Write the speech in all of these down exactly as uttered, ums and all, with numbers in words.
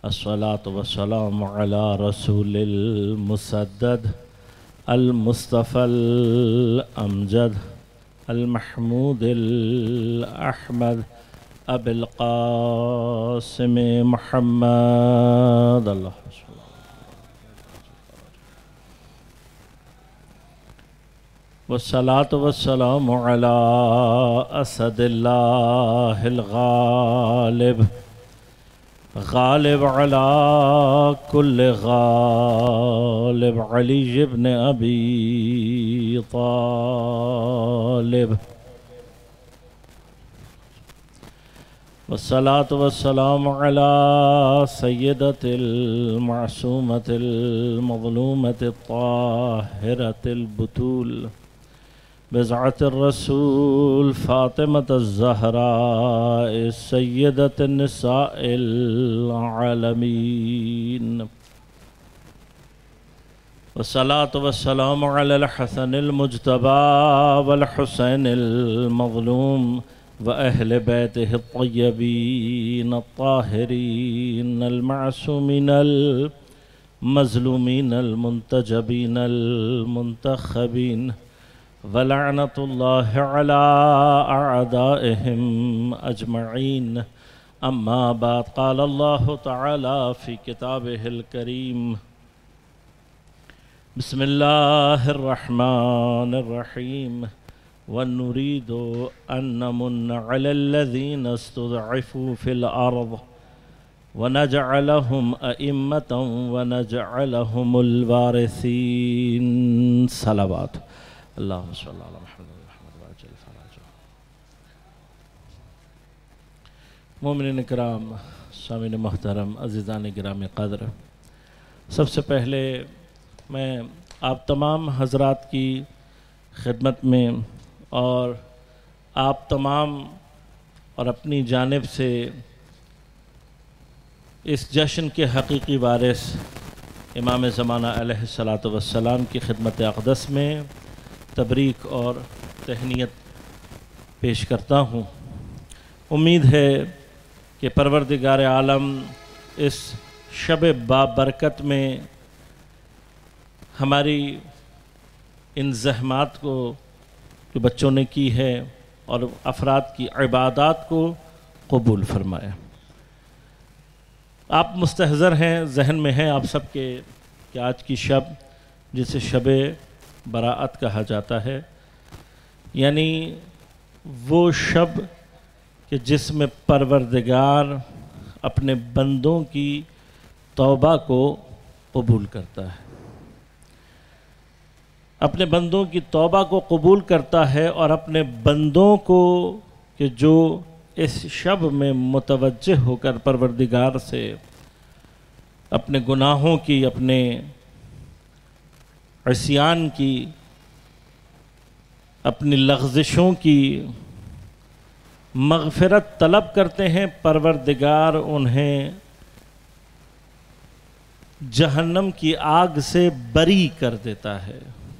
الصلاة والسلام على رسول المسدد المصطفى الأمجد المحمود الأحمد أبي القاسم محمد الله والصلاة والسلام على أسد الله الغالب غالب على كل غالب علي بن أبي طالب والصلاة والسلام على سيدة المعصومة المظلومة الطاهرة البتول بضعة الرسول فاطمة الزهراء سيدة النساء العالمين والصلاة والسلام على الحسن المجتبى والحسين المظلوم وأهل بيته الطيبين الطاهرين المعصومين المظلومين المنتجبين المنتخبين ولعنة الله على أعدائهم أجمعين. أما بعد، قال الله تعالى في كتابه الكريم: بسم الله الرحمن الرحيم ونريد أن نمن على الذين استضعفوا في الأرض ونجعلهم أئمة ونجعلهم الوارثين. صلوات اللهم صل على محمد محمد وعجل فرجه. مومنین کرام، سامعین محترم، عزیزان گرامی قدر، سب سے پہلے میں آپ تمام حضرات کی خدمت میں اور آپ تمام اور اپنی جانب سے اس جشن کے حقیقی وارث امام زمانہ علیہ الصلاۃ والسلام کی خدمت اقدس میں تبریک اور تہنیت پیش کرتا ہوں۔ امید ہے کہ پروردگار عالم اس شب بابرکت میں ہماری ان زحمات کو جو بچوں نے کی ہے اور افراد کی عبادات کو قبول فرمائے۔ آپ مستحضر ہیں، ذہن میں ہیں آپ سب کے کہ آج کی شب جسے شب براءت کہا جاتا ہے، یعنی وہ شب کہ جس میں پروردگار اپنے بندوں کی توبہ کو قبول کرتا ہے، اپنے بندوں کی توبہ کو قبول کرتا ہے اور اپنے بندوں کو کہ جو اس شب میں متوجہ ہو کر پروردگار سے اپنے گناہوں کی، اپنے عصیان کی، اپنی لغزشوں کی مغفرت طلب کرتے ہیں، پروردگار انہیں جہنم کی آگ سے بری کر دیتا ہے۔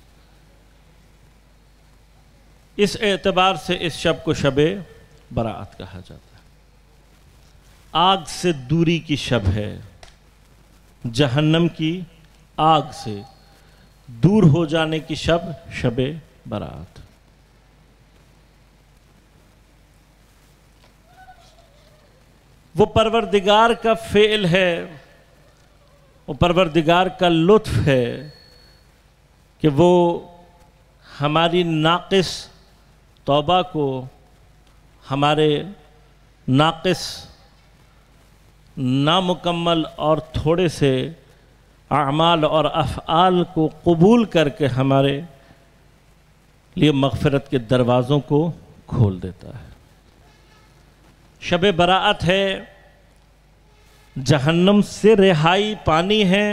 اس اعتبار سے اس شب کو شب براءت کہا جاتا ہے۔ آگ سے دوری کی شب ہے، جہنم کی آگ سے دور ہو جانے کی شب شب براءت۔ وہ پروردگار کا فعل ہے، وہ پروردگار کا لطف ہے کہ وہ ہماری ناقص توبہ کو، ہمارے ناقص نامکمل اور تھوڑے سے اعمال اور افعال کو قبول کر کے ہمارے لیے مغفرت کے دروازوں کو کھول دیتا ہے۔ شب براءت ہے، جہنم سے رہائی پانی ہے،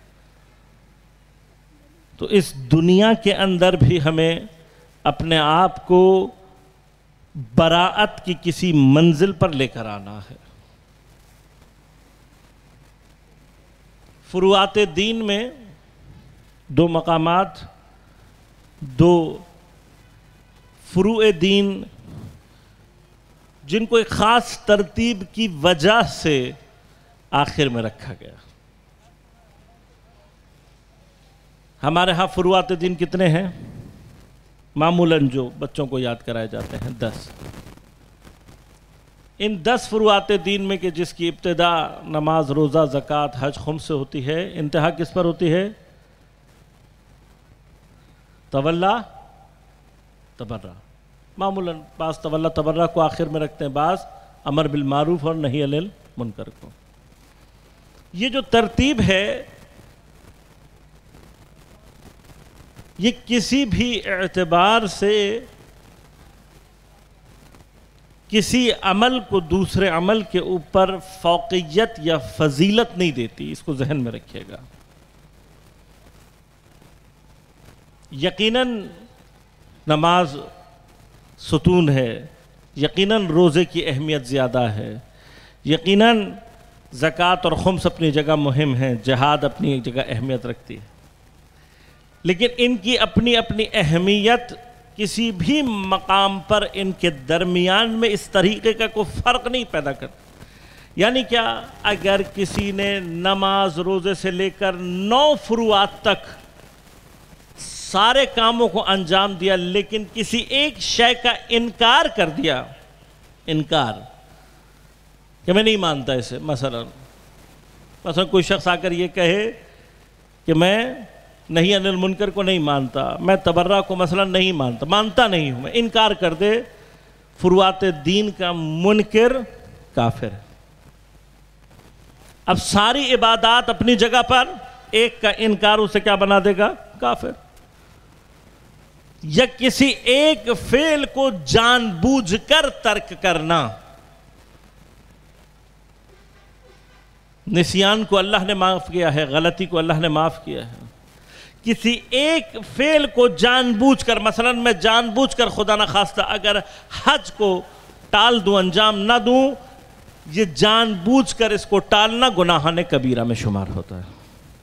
تو اس دنیا کے اندر بھی ہمیں اپنے آپ کو براءت کی کسی منزل پر لے کر آنا ہے۔ فروعات دین میں دو مقامات، دو فروع دین جن کو ایک خاص ترتیب کی وجہ سے آخر میں رکھا گیا۔ ہمارے ہاں فروعات دین کتنے ہیں؟ معمولاً جو بچوں کو یاد کرائے جاتے ہیں دس۔ ان دس فروعات دین میں کہ جس کی ابتدا نماز، روزہ، زکوٰۃ، حج، خمس سے ہوتی ہے، انتہا کس پر ہوتی ہے؟ تولا تبرہ۔ معمولاً بعض تولا تبرہ کو آخر میں رکھتے ہیں، بعض امر بالمعروف اور نہی عن المنکر کو۔ یہ جو ترتیب ہے یہ کسی بھی اعتبار سے کسی عمل کو دوسرے عمل کے اوپر فوقیت یا فضیلت نہیں دیتی، اس کو ذہن میں رکھیے گا۔ یقیناً نماز ستون ہے، یقیناً روزے کی اہمیت زیادہ ہے، یقیناً زکوٰۃ اور خمس اپنی جگہ مہم ہیں، جہاد اپنی ایک جگہ اہمیت رکھتی ہے، لیکن ان کی اپنی اپنی اہمیت کسی بھی مقام پر ان کے درمیان میں اس طریقے کا کوئی فرق نہیں پیدا کرتا۔ یعنی کیا؟ اگر کسی نے نماز، روزے سے لے کر نو فروعات تک سارے کاموں کو انجام دیا لیکن کسی ایک شے کا انکار کر دیا، انکار کہ میں نہیں مانتا اسے، مثلا مثلا کوئی شخص آ کر یہ کہے کہ میں نہی عن المنکر کو نہیں مانتا، میں تبرہ کو مثلا نہیں مانتا، مانتا نہیں ہوں میں، انکار کر دے، فروعات دین کا منکر کافر ہے۔ اب ساری عبادات اپنی جگہ پر، ایک کا انکار اسے کیا بنا دے گا؟ کافر۔ یا کسی ایک فعل کو جان بوجھ کر ترک کرنا، نسیان کو اللہ نے معاف کیا ہے، غلطی کو اللہ نے معاف کیا ہے، کسی ایک فعل کو جان بوجھ کر، مثلا میں جان بوجھ کر خدا نخواستہ اگر حج کو ٹال دوں، انجام نہ دوں، یہ جان بوجھ کر اس کو ٹالنا گناہان کبیرہ میں شمار ہوتا ہے۔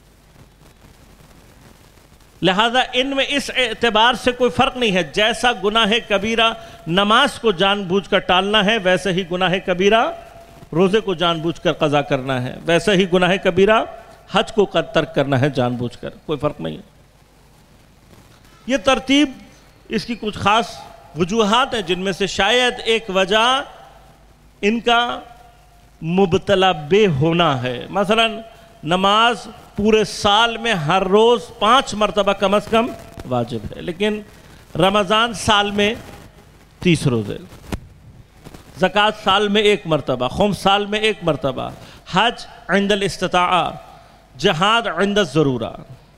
لہذا ان میں اس اعتبار سے کوئی فرق نہیں ہے، جیسا گناہ کبیرہ نماز کو جان بوجھ کر ٹالنا ہے، ویسے ہی گناہ کبیرہ روزے کو جان بوجھ کر قضا کرنا ہے، ویسے ہی گناہ کبیرہ حج کو ترک کرنا ہے جان بوجھ کر، کوئی فرق نہیں ہے۔ یہ ترتیب، اس کی کچھ خاص وجوہات ہیں جن میں سے شاید ایک وجہ ان کا مبتلا بے ہونا ہے۔ مثلا نماز پورے سال میں ہر روز پانچ مرتبہ کم از کم واجب ہے، لیکن رمضان سال میں تیس روزے، زکوٰۃ سال میں ایک مرتبہ، خمس سال میں ایک مرتبہ، حج عند الاستطاعہ، جہاد عند الضرورہ۔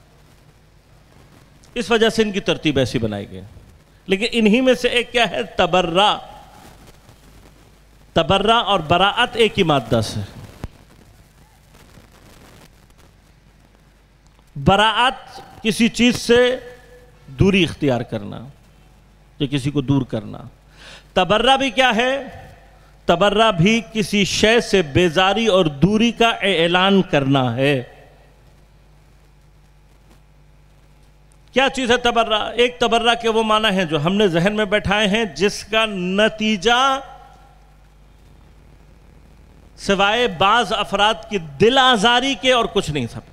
اس وجہ سے ان کی ترتیب ایسی بنائی گئی، لیکن انہی میں سے ایک کیا ہے؟ تبرہ۔ تبرہ اور براءت ایک ہی مادہ سے۔ براءت کسی چیز سے دوری اختیار کرنا یا کسی کو دور کرنا۔ تبرہ بھی کیا ہے؟ تبرہ بھی کسی شے سے بیزاری اور دوری کا اعلان کرنا ہے۔ کیا چیز ہے تبرہ؟ ایک تبرہ کے وہ معنی ہیں جو ہم نے ذہن میں بیٹھائے ہیں، جس کا نتیجہ سوائے بعض افراد کی دل آزاری کے اور کچھ نہیں سب،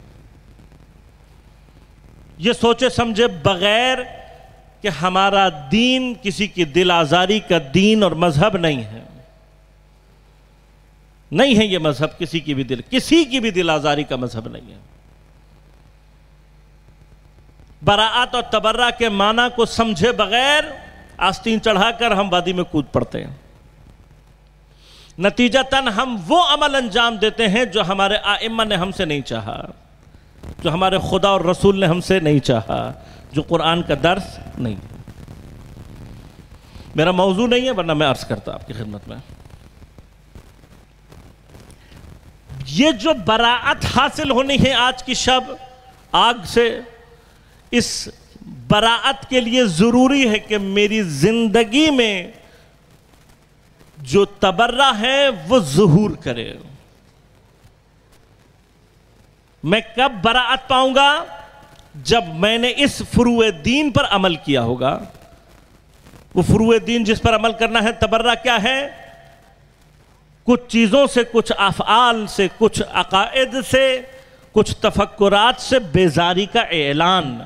یہ سوچے سمجھے بغیر کہ ہمارا دین کسی کی دل آزاری کا دین اور مذہب نہیں ہے، نہیں ہے یہ مذہب کسی کی بھی دل کسی کی بھی دل آزاری کا مذہب نہیں ہے۔ براءت اور تبرہ کے معنی کو سمجھے بغیر آستین چڑھا کر ہم وادی میں کود پڑتے ہیں، نتیجتاً ہم وہ عمل انجام دیتے ہیں جو ہمارے ائمہ نے ہم سے نہیں چاہا، جو ہمارے خدا اور رسول نے ہم سے نہیں چاہا، جو قرآن کا درس نہیں۔ میرا موضوع نہیں ہے ورنہ میں عرض کرتا آپ کی خدمت میں۔ یہ جو براءت حاصل ہونی ہے آج کی شب آگ سے، اس براءت کے لیے ضروری ہے کہ میری زندگی میں جو تبرہ ہے وہ ظہور کرے۔ میں کب براءت پاؤں گا؟ جب میں نے اس فروع دین پر عمل کیا ہوگا۔ وہ فروع دین جس پر عمل کرنا ہے، تبرہ کیا ہے؟ کچھ چیزوں سے، کچھ افعال سے، کچھ عقائد سے، کچھ تفکرات سے بیزاری کا اعلان۔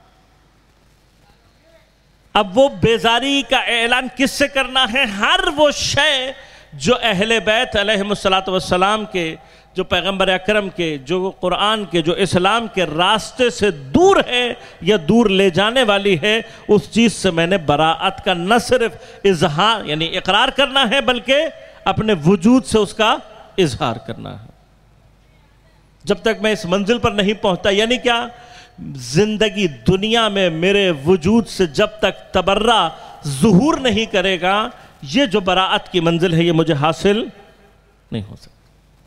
اب وہ بیزاری کا اعلان کس سے کرنا ہے؟ ہر وہ شے جو اہل بیت علیہم الصلاۃ والسلام کے، جو پیغمبر اکرم کے، جو قرآن کے، جو اسلام کے راستے سے دور ہے یا دور لے جانے والی ہے، اس چیز سے میں نے براءت کا نہ صرف اظہار یعنی اقرار کرنا ہے، بلکہ اپنے وجود سے اس کا اظہار کرنا ہے۔ جب تک میں اس منزل پر نہیں پہنچتا، یعنی کیا؟ زندگی دنیا میں میرے وجود سے جب تک تبرہ ظہور نہیں کرے گا، یہ جو براءت کی منزل ہے یہ مجھے حاصل نہیں ہو سکتا۔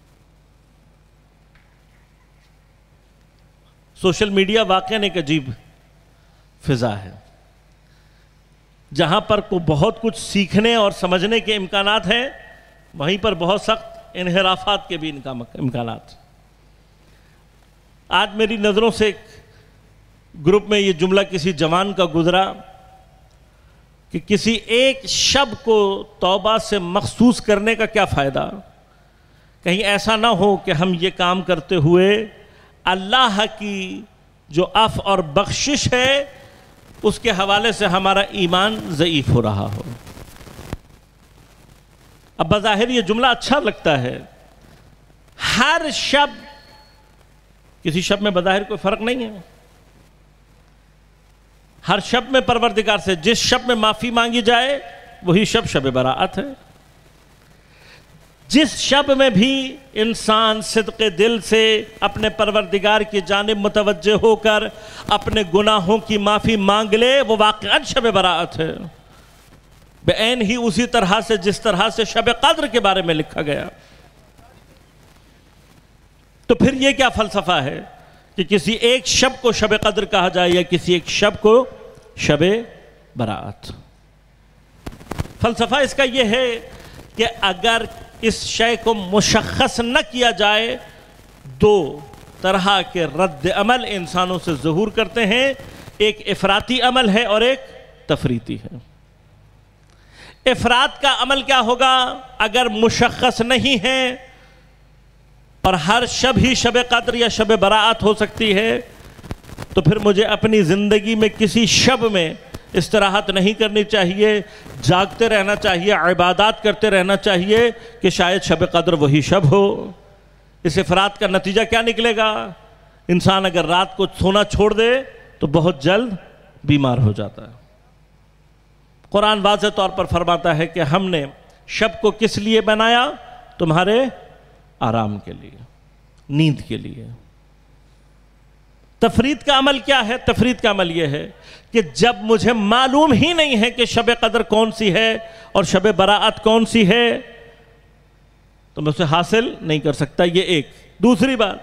سوشل میڈیا واقعاً ایک عجیب فضا ہے، جہاں پر کو بہت کچھ سیکھنے اور سمجھنے کے امکانات ہیں، وہیں پر بہت سخت انحرافات کے بھی امکانات۔ آج میری نظروں سے ایک گروپ میں یہ جملہ کسی جوان کا گزرا کہ کسی ایک شب کو توبہ سے مخصوص کرنے کا کیا فائدہ؟ کہیں ایسا نہ ہو کہ ہم یہ کام کرتے ہوئے اللہ کی جو عفو اور بخشش ہے اس کے حوالے سے ہمارا ایمان ضعیف ہو رہا ہو۔ اب بظاہر یہ جملہ اچھا لگتا ہے، ہر شب، کسی شب میں بظاہر کوئی فرق نہیں ہے، ہر شب میں پروردگار سے جس شب میں معافی مانگی جائے وہی شب شب براءت ہے۔ جس شب میں بھی انسان صدق دل سے اپنے پروردگار کی جانب متوجہ ہو کر اپنے گناہوں کی معافی مانگ لے وہ واقعاً شب براءت ہے، بعین ہی اسی طرح سے جس طرح سے شب قدر کے بارے میں لکھا گیا۔ تو پھر یہ کیا فلسفہ ہے کہ کسی ایک شب کو شب قدر کہا جائے یا کسی ایک شب کو شب براءت؟ فلسفہ اس کا یہ ہے کہ اگر اس شے کو مشخص نہ کیا جائے، دو طرح کے رد عمل انسانوں سے ظہور کرتے ہیں، ایک افراطی عمل ہے اور ایک تفریطی ہے۔ افراط کا عمل کیا ہوگا؟ اگر مشخص نہیں ہے اور ہر شب ہی شب قدر یا شب براءت ہو سکتی ہے، تو پھر مجھے اپنی زندگی میں کسی شب میں استراحت نہیں کرنی چاہیے، جاگتے رہنا چاہیے، عبادات کرتے رہنا چاہیے کہ شاید شب قدر وہی شب ہو۔ اس افراط کا نتیجہ کیا نکلے گا؟ انسان اگر رات کو سونا چھوڑ دے تو بہت جلد بیمار ہو جاتا ہے۔ قرآن واضح طور پر فرماتا ہے کہ ہم نے شب کو کس لیے بنایا؟ تمہارے آرام کے لیے، نیند کے لیے۔ تفرید کا عمل کیا ہے؟ تفرید کا عمل یہ ہے کہ جب مجھے معلوم ہی نہیں ہے کہ شب قدر کون سی ہے اور شب براءت کون سی ہے تو میں اسے حاصل نہیں کر سکتا، یہ ایک۔ دوسری بات،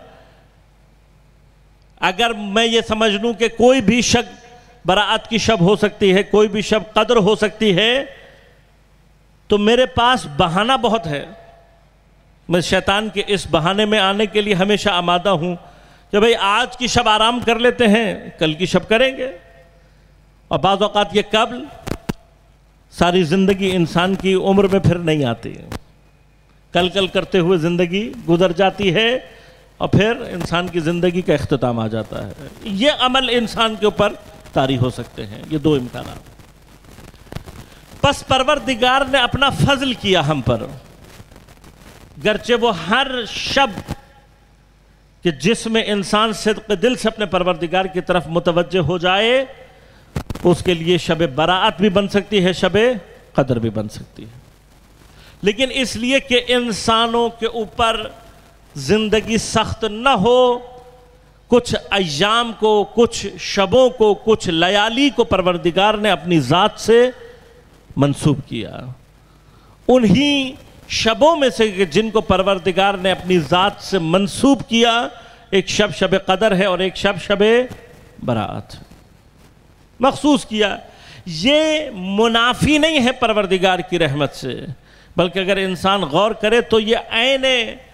اگر میں یہ سمجھ لوں کہ کوئی بھی شب براءت کی شب ہو سکتی ہے، کوئی بھی شب قدر ہو سکتی ہے، تو میرے پاس بہانہ بہت ہے، میں شیطان کے اس بہانے میں آنے کے لیے ہمیشہ آمادہ ہوں کہ بھئی آج کی شب آرام کر لیتے ہیں، کل کی شب کریں گے۔ اور بعض اوقات یہ قبل ساری زندگی انسان کی عمر میں پھر نہیں آتی، کل کل کرتے ہوئے زندگی گزر جاتی ہے اور پھر انسان کی زندگی کا اختتام آ جاتا ہے۔ یہ عمل انسان کے اوپر طاری ہو سکتے ہیں، یہ دو امکانات۔ پس پروردگار نے اپنا فضل کیا ہم پر، گرچہ وہ ہر شب کہ جس میں انسان صدق دل سے اپنے پروردگار کی طرف متوجہ ہو جائے، اس کے لیے شب براءت بھی بن سکتی ہے، شب قدر بھی بن سکتی ہے۔ لیکن اس لیے کہ انسانوں کے اوپر زندگی سخت نہ ہو، کچھ ایام کو، کچھ شبوں کو، کچھ لیالی کو پروردگار نے اپنی ذات سے منسوب کیا۔ انہی شبوں میں سے جن کو پروردگار نے اپنی ذات سے منسوب کیا، ایک شب شب قدر ہے اور ایک شب شب براءت مخصوص کیا۔ یہ منافی نہیں ہے پروردگار کی رحمت سے، بلکہ اگر انسان غور کرے تو یہ عین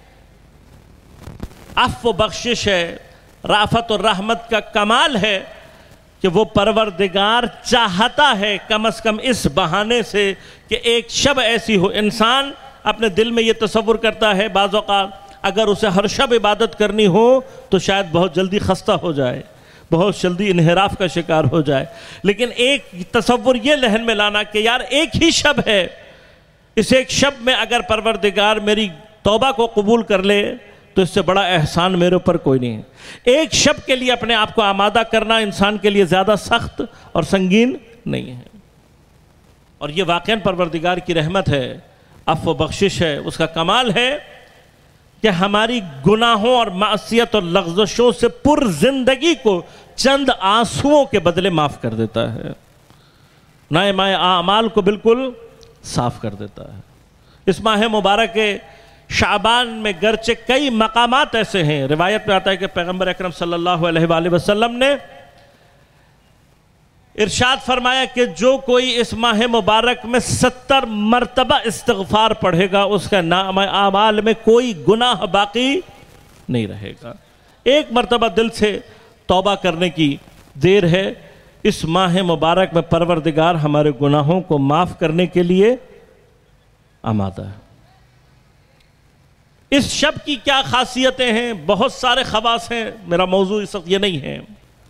عفو و بخشش ہے، رافت اور رحمت کا کمال ہے کہ وہ پروردگار چاہتا ہے کم از کم اس بہانے سے کہ ایک شب ایسی ہو، انسان اپنے دل میں یہ تصور کرتا ہے بعض اوقات اگر اسے ہر شب عبادت کرنی ہو تو شاید بہت جلدی خستہ ہو جائے، بہت جلدی انحراف کا شکار ہو جائے. لیکن ایک تصور یہ ذہن میں لانا کہ یار ایک ہی شب ہے، اس ایک شب میں اگر پروردگار میری توبہ کو قبول کر لے تو اس سے بڑا احسان میرے اوپر کوئی نہیں ہے. ایک شب کے لیے اپنے آپ کو آمادہ کرنا انسان کے لیے زیادہ سخت اور سنگین نہیں ہے. اور یہ واقعاً پروردگار کی رحمت ہے، عفو و بخشش ہے، اس کا کمال ہے کہ ہماری گناہوں اور معصیت اور لغزشوں سے پر زندگی کو چند آنسوؤں کے بدلے معاف کر دیتا ہے، نائے مائے اعمال کو بالکل صاف کر دیتا ہے. اس ماہ مبارک کے شعبان میں گرچہ کئی مقامات ایسے ہیں، روایت میں آتا ہے کہ پیغمبر اکرم صلی اللہ علیہ وآلہ وسلم نے ارشاد فرمایا کہ جو کوئی اس ماہ مبارک میں ستر مرتبہ استغفار پڑھے گا اس کا نام اعمال میں کوئی گناہ باقی نہیں رہے گا. ایک مرتبہ دل سے توبہ کرنے کی دیر ہے. اس ماہ مبارک میں پروردگار ہمارے گناہوں کو معاف کرنے کے لیے آمادہ ہے. اس شب کی کیا خاصیتیں ہیں؟ بہت سارے خواص ہیں، میرا موضوع اس وقت یہ نہیں ہے.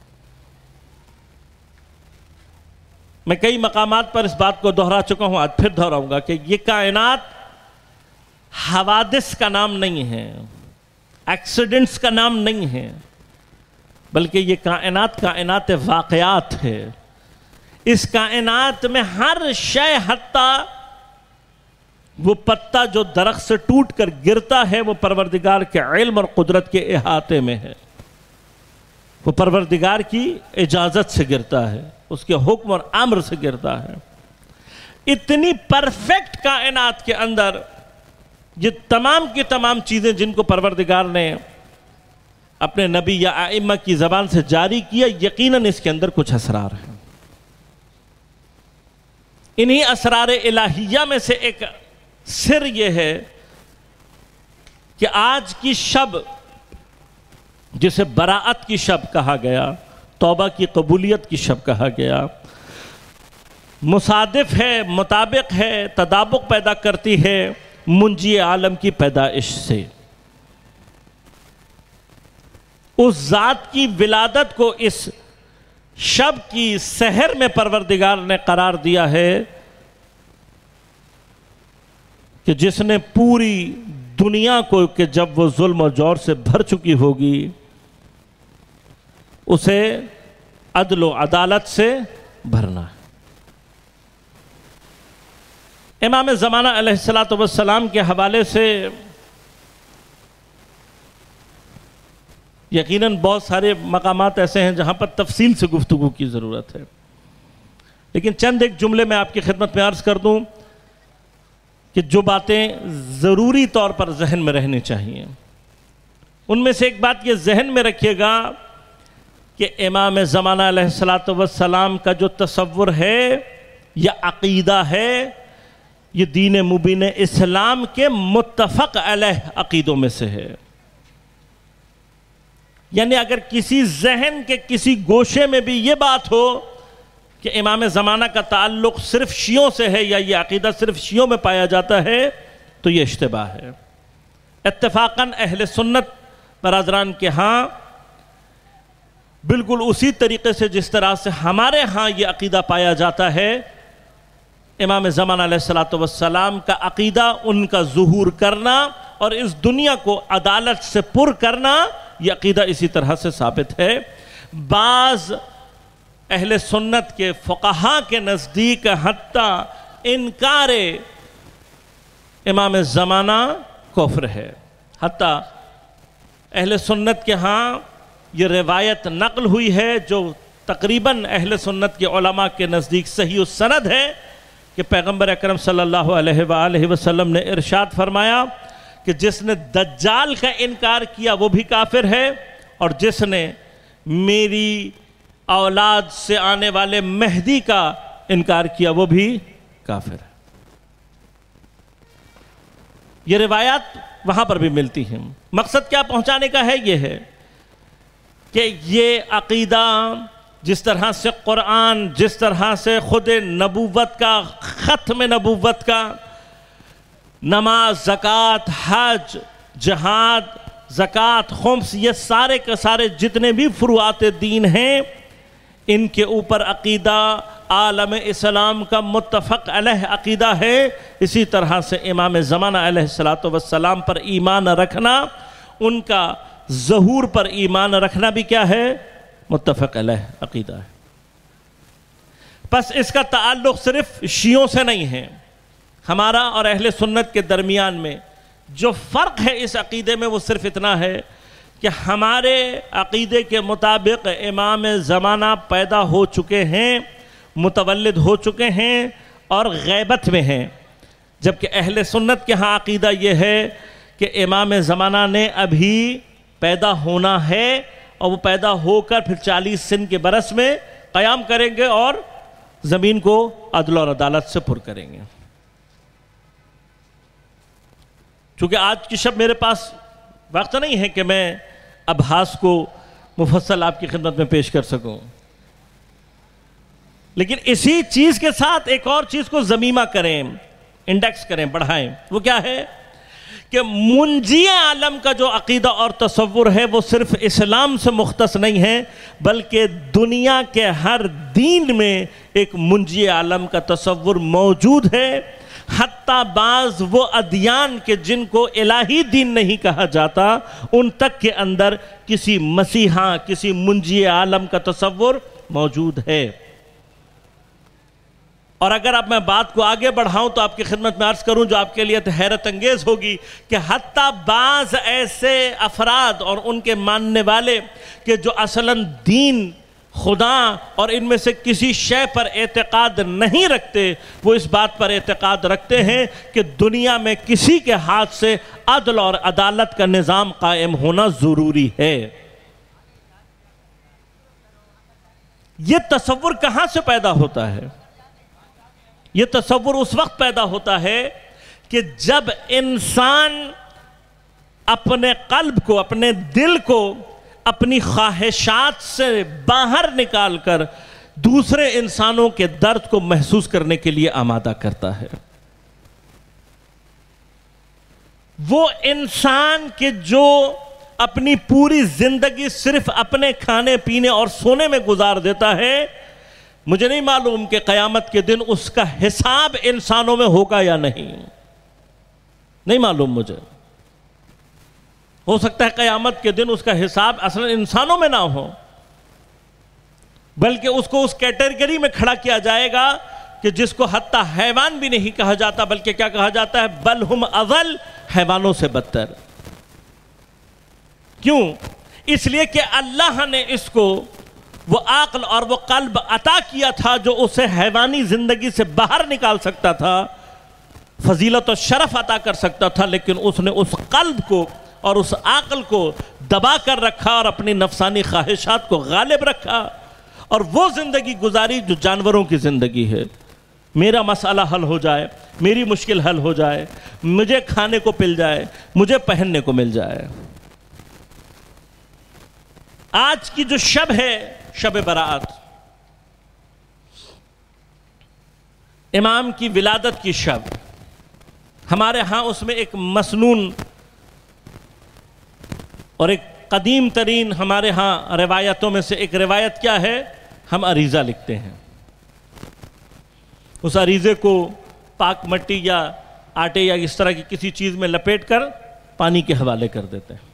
میں کئی مقامات پر اس بات کو دہرا چکا ہوں، آج پھر دہراؤں گا کہ یہ کائنات حوادث کا نام نہیں ہے، ایکسیڈنٹس کا نام نہیں ہے، بلکہ یہ کائنات کائنات واقعات ہے. اس کائنات میں ہر شے، حتیٰ وہ پتا جو درخت سے ٹوٹ کر گرتا ہے وہ پروردگار کے علم اور قدرت کے احاطے میں ہے. وہ پروردگار کی اجازت سے گرتا ہے، اس کے حکم اور امر سے گرتا ہے. اتنی پرفیکٹ کائنات کے اندر یہ تمام کی تمام چیزیں جن کو پروردگار نے اپنے نبی یا ائمہ کی زبان سے جاری کیا، یقیناً اس کے اندر کچھ اسرار ہیں. انہی اسرار الہیہ میں سے ایک سر یہ ہے کہ آج کی شب جسے براءت کی شب کہا گیا، توبہ کی قبولیت کی شب کہا گیا، مصادف ہے، مطابق ہے، تدابق پیدا کرتی ہے منجی عالم کی پیدائش سے. اس ذات کی ولادت کو اس شب کی سحر میں پروردگار نے قرار دیا ہے کہ جس نے پوری دنیا کو کہ جب وہ ظلم و جور سے بھر چکی ہوگی اسے عدل و عدالت سے بھرنا ہے. امام زمانہ علیہ السلام کے حوالے سے یقیناً بہت سارے مقامات ایسے ہیں جہاں پر تفصیل سے گفتگو کی ضرورت ہے، لیکن چند ایک جملے میں آپ کی خدمت میں عرض کر دوں کہ جو باتیں ضروری طور پر ذہن میں رہنی چاہیے. ان میں سے ایک بات یہ ذہن میں رکھیے گا کہ امام زمانہ علیہ السلام کا جو تصور ہے یا عقیدہ ہے یہ دین مبین اسلام کے متفق علیہ عقیدوں میں سے ہے. یعنی اگر کسی ذہن کے کسی گوشے میں بھی یہ بات ہو کہ امام زمانہ کا تعلق صرف شیعوں سے ہے یا یہ عقیدہ صرف شیعوں میں پایا جاتا ہے تو یہ اشتباہ ہے. اتفاقاً اہل سنت برادران کے ہاں بالکل اسی طریقے سے جس طرح سے ہمارے ہاں یہ عقیدہ پایا جاتا ہے، امام زمانہ علیہ السلام کا عقیدہ، ان کا ظہور کرنا اور اس دنیا کو عدالت سے پر کرنا، یہ عقیدہ اسی طرح سے ثابت ہے. بعض اہل سنت کے فقہاء کے نزدیک حتیٰ انکار امام زمانہ کفر ہے. حتیٰ اہل سنت کے ہاں یہ روایت نقل ہوئی ہے جو تقریباً اہل سنت کے علماء کے نزدیک صحیح السند ہے کہ پیغمبر اکرم صلی اللہ علیہ وآلہ وسلم نے ارشاد فرمایا کہ جس نے دجال کا انکار کیا وہ بھی کافر ہے، اور جس نے میری اولاد سے آنے والے مہدی کا انکار کیا وہ بھی کافر ہے. یہ روایات وہاں پر بھی ملتی ہیں. مقصد کیا پہنچانے کا ہے؟ یہ ہے کہ یہ عقیدہ جس طرح سے قرآن، جس طرح سے خود نبوت کا، ختم نبوت کا نماز، زکوٰۃ، حج، جہاد، زکوٰۃ، خمس، یہ سارے کے سارے جتنے بھی فروعات دین ہیں ان کے اوپر عقیدہ عالم اسلام کا متفق علیہ عقیدہ ہے۔ اسی طرح سے امام زمانہ علیہ السلام پر ایمان رکھنا، ان کا ظہور پر ایمان رکھنا بھی کیا ہے؟ متفق علیہ عقیدہ ہے۔ پس اس کا تعلق صرف شیعوں سے نہیں ہے، ہمارا اور اہل سنت کے درمیان میں جو فرق ہے اس عقیدے میں وہ صرف اتنا ہے کہ ہمارے عقیدے کے مطابق امام زمانہ پیدا ہو چکے ہیں، متولد ہو چکے ہیں اور غیبت میں ہیں، جبکہ اہل سنت کے ہاں عقیدہ یہ ہے کہ امام زمانہ نے ابھی پیدا ہونا ہے اور وہ پیدا ہو کر پھر چالیس سن کے برس میں قیام کریں گے اور زمین کو عدل اور عدالت سے پر کریں گے۔ چونکہ آج کی شب میرے پاس وقت نہیں ہے کہ میں ابحاث کو مفصل آپ کی خدمت میں پیش کر سکوں، لیکن اسی چیز کے ساتھ ایک اور چیز کو ضمیمہ کریں، انڈیکس کریں، بڑھائیں۔ وہ کیا ہے کہ منجی عالم کا جو عقیدہ اور تصور ہے وہ صرف اسلام سے مختص نہیں ہے، بلکہ دنیا کے ہر دین میں ایک منجی عالم کا تصور موجود ہے۔ حتیٰ بعض وہ ادیان کے جن کو الہی دین نہیں کہا جاتا ان تک کے اندر کسی مسیحا، کسی منجی عالم کا تصور موجود ہے۔ اور اگر اب میں بات کو آگے بڑھاؤں تو آپ کی خدمت میں عرض کروں جو آپ کے لیے حیرت انگیز ہوگی کہ حتیٰ بعض ایسے افراد اور ان کے ماننے والے کہ جو اصلاً دین، خدا اور ان میں سے کسی شے پر اعتقاد نہیں رکھتے، وہ اس بات پر اعتقاد رکھتے ہیں کہ دنیا میں کسی کے ہاتھ سے عدل اور عدالت کا نظام قائم ہونا ضروری ہے۔ یہ تصور کہاں سے پیدا ہوتا ہے؟ یہ تصور اس وقت پیدا ہوتا ہے کہ جب انسان اپنے قلب کو، اپنے دل کو اپنی خواہشات سے باہر نکال کر دوسرے انسانوں کے درد کو محسوس کرنے کے لیے آمادہ کرتا ہے۔ وہ انسان کہ جو اپنی پوری زندگی صرف اپنے کھانے پینے اور سونے میں گزار دیتا ہے، مجھے نہیں معلوم کہ قیامت کے دن اس کا حساب انسانوں میں ہوگا یا نہیں، نہیں معلوم مجھے۔ ہو سکتا ہے قیامت کے دن اس کا حساب اصلا انسانوں میں نہ ہو، بلکہ اس کو اس کیٹیگری میں کھڑا کیا جائے گا کہ جس کو حتیٰ حیوان بھی نہیں کہا جاتا، بلکہ کیا کہا جاتا ہے؟ بل ہم اضل، حیوانوں سے بدتر۔ کیوں؟ اس لیے کہ اللہ نے اس کو وہ عقل اور وہ قلب عطا کیا تھا جو اسے حیوانی زندگی سے باہر نکال سکتا تھا، فضیلت و شرف عطا کر سکتا تھا، لیکن اس نے اس قلب کو اور اس عقل کو دبا کر رکھا اور اپنی نفسانی خواہشات کو غالب رکھا اور وہ زندگی گزاری جو جانوروں کی زندگی ہے۔ میرا مسئلہ حل ہو جائے، میری مشکل حل ہو جائے، مجھے کھانے کو مل جائے، مجھے پہننے کو مل جائے۔ آج کی جو شب ہے، شب برات، امام کی ولادت کی شب، ہمارے ہاں اس میں ایک مسنون اور ایک قدیم ترین ہمارے ہاں روایتوں میں سے ایک روایت کیا ہے؟ ہم عریضہ لکھتے ہیں۔ اس عریضے کو پاک مٹی یا آٹے یا اس طرح کی کسی چیز میں لپیٹ کر پانی کے حوالے کر دیتے ہیں۔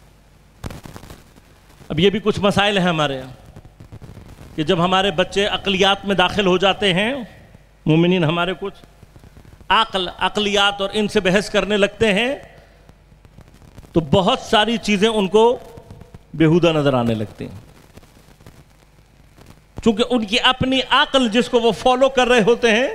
اب یہ بھی کچھ مسائل ہیں ہمارے یہاں کہ جب ہمارے بچے عقلیات میں داخل ہو جاتے ہیں، مومنین ہمارے کچھ عقل عقلیات اور ان سے بحث کرنے لگتے ہیں تو بہت ساری چیزیں ان کو بیہودہ نظر آنے لگتی ہیں، چونکہ ان کی اپنی عقل جس کو وہ فالو کر رہے ہوتے ہیں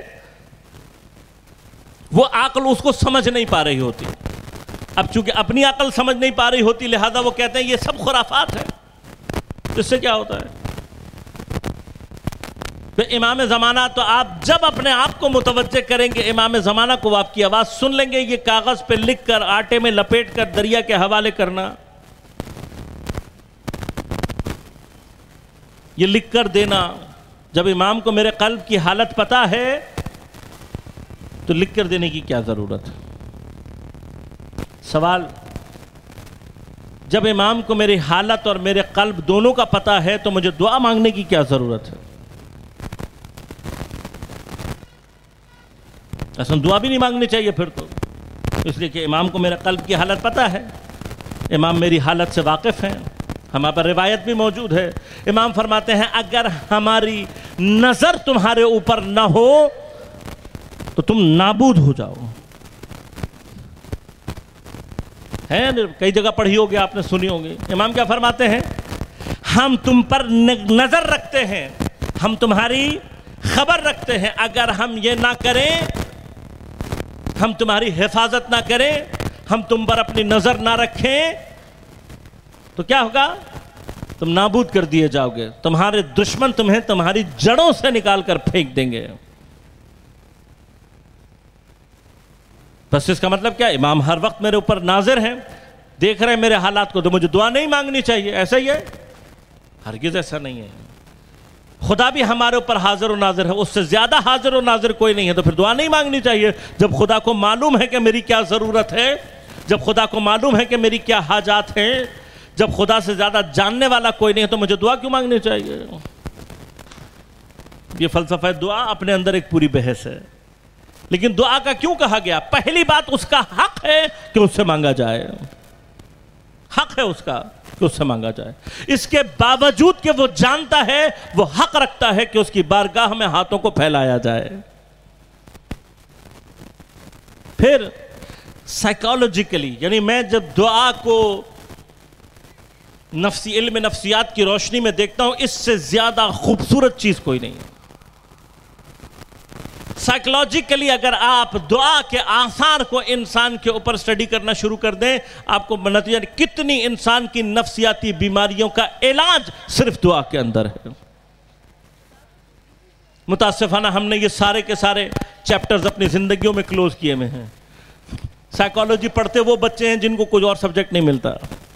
وہ عقل اس کو سمجھ نہیں پا رہی ہوتی۔ اب چونکہ اپنی عقل سمجھ نہیں پا رہی ہوتی لہذا وہ کہتے ہیں یہ سب خرافات ہے۔ اس سے کیا ہوتا ہے؟ پھر امام زمانہ تو آپ جب اپنے آپ کو متوجہ کریں گے امام زمانہ کو، آپ کی آواز سن لیں گے، یہ کاغذ پہ لکھ کر آٹے میں لپیٹ کر دریا کے حوالے کرنا، یہ لکھ کر دینا، جب امام کو میرے قلب کی حالت پتہ ہے تو لکھ کر دینے کی کیا ضرورت ہے؟ سوال، جب امام کو میری حالت اور میرے قلب دونوں کا پتہ ہے تو مجھے دعا مانگنے کی کیا ضرورت ہے؟ اصلا دعا بھی نہیں مانگنی چاہیے پھر تو، اس لیے کہ امام کو میرے قلب کی حالت پتہ ہے، امام میری حالت سے واقف ہیں. ہمارے پر روایت بھی موجود ہے، امام فرماتے ہیں اگر ہماری نظر تمہارے اوپر نہ ہو تو تم نابود ہو جاؤ. ہے کئی جگہ پڑھی ہوگی، آپ نے سنی ہوگی. امام کیا فرماتے ہیں؟ ہم تم پر نظر رکھتے ہیں، ہم تمہاری خبر رکھتے ہیں، اگر ہم یہ نہ کریں، ہم تمہاری حفاظت نہ کریں، ہم تم پر اپنی نظر نہ رکھیں تو کیا ہوگا؟ تم نابود کر دیے جاؤ گے، تمہارے دشمن تمہیں تمہاری جڑوں سے نکال کر پھینک دیں گے. بس اس کا مطلب کیا؟ امام ہر وقت میرے اوپر ناظر ہیں، دیکھ رہے ہیں میرے حالات کو، تو مجھے دعا نہیں مانگنی چاہیے. ایسا ہی ہے؟ ہرگز ایسا نہیں ہے. خدا بھی ہمارے اوپر حاضر و ناظر ہے، اس سے زیادہ حاضر و ناظر کوئی نہیں ہے، تو پھر دعا نہیں مانگنی چاہیے. جب خدا کو معلوم ہے کہ میری کیا ضرورت ہے، جب خدا کو معلوم ہے کہ میری کیا حاجات ہیں، جب خدا سے زیادہ جاننے والا کوئی نہیں ہے تو مجھے دعا کیوں مانگنی چاہیے؟ یہ فلسفہ دعا اپنے اندر ایک پوری بحث ہے. لیکن دعا کا کیوں کہا گیا؟ پہلی بات اس کا حق ہے کہ اس سے مانگا جائے، حق ہے اس کا کہ اس سے مانگا جائے. اس کے باوجود کہ وہ جانتا ہے، وہ حق رکھتا ہے کہ اس کی بارگاہ میں ہاتھوں کو پھیلایا جائے. پھر سائیکالوجیکلی، یعنی میں جب دعا کو نفسی علم نفسیات کی روشنی میں دیکھتا ہوں، اس سے زیادہ خوبصورت چیز کوئی نہیں ہے. سائیکلوجیکلی اگر آپ دعا کے آثار کو انسان کے اوپر سٹڈی کرنا شروع کر دیں، آپ کو نتیجہ کتنی انسان کی نفسیاتی بیماریوں کا علاج صرف دعا کے اندر ہے. متاسفانہ ہم نے یہ سارے کے سارے چیپٹرز اپنی زندگیوں میں کلوز کیے ہوئے ہیں. سائیکالوجی پڑھتے وہ بچے ہیں جن کو کوئی اور سبجیکٹ نہیں ملتا.